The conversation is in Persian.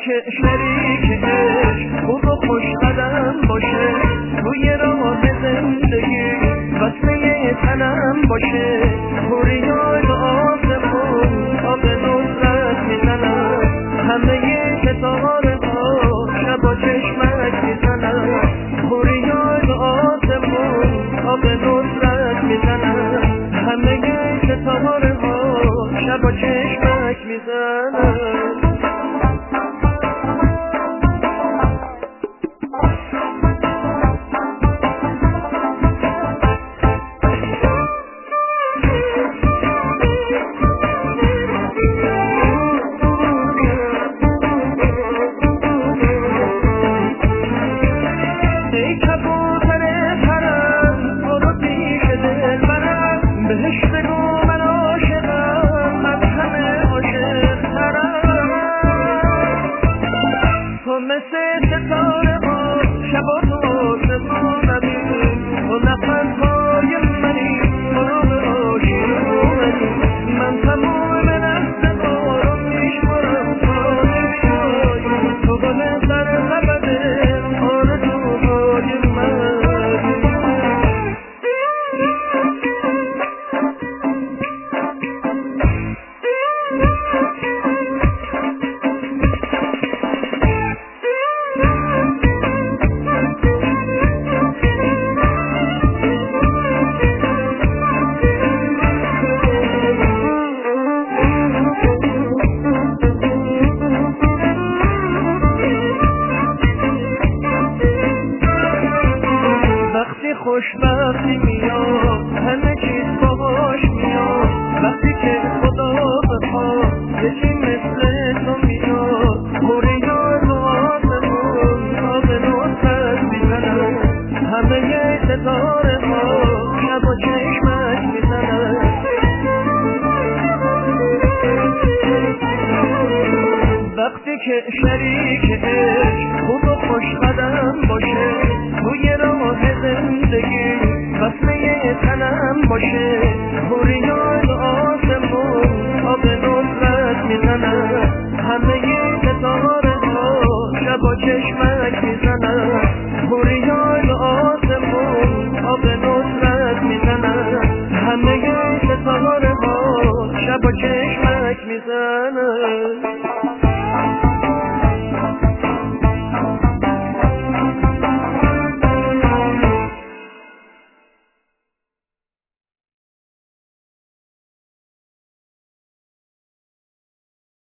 که شریک عشق خوب و خوش قدم باشه، توی راه زندگی وصله تنم باشه، توریای آسمون آب نصرت میزنم، همه ستاره ها شب و چشمک میزنم، توریای آسمون آب نصرت میزنم، همه ستاره ها شب و چشمک میزنم. مثل ستاره ها شب و روز نمونمی، تو نفسهای منی، تو رو به آشیانی، من تمام دست رو میشمارم تا نمیای، تو گل در غبده آرزوهای من. خوشبختی میاد همه چیز باهاش میاد، وقتی که خدا بخواد یکی مثل تو میاد، موری یاد و آسمون آب نصرت میزنم، همه ستاره ها شب و چشمک میزنم. وقتی که شریک عشق خوب و خوش قدم باشه، توی راه زندگی وصله تنم باشه، توریای آسمون آب نصرت میزنم، همه ستاره ها شب و چشمک میزنم، توریای آسمون آب نصرت میزنم، همه ستاره ها شب و چشمک